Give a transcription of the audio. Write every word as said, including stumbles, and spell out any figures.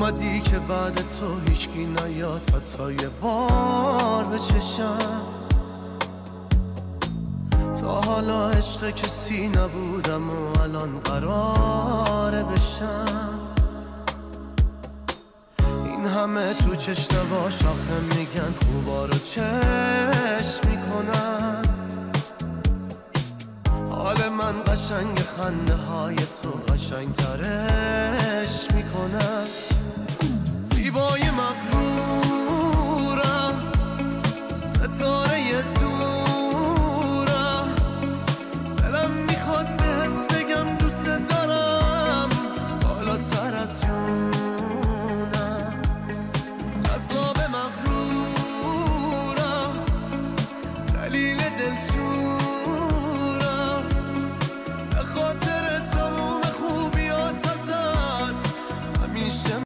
اومدی که بعد تو هیچکی نیاد حتی یه بار به چشم. تا حالا عشق کسی نبودم و الان قراره بشم. این همه تو چش نباش آخه میگن خوبا رو چش میکنن. حال من قشنگ خنده های تو قشنگ ترش میکنن.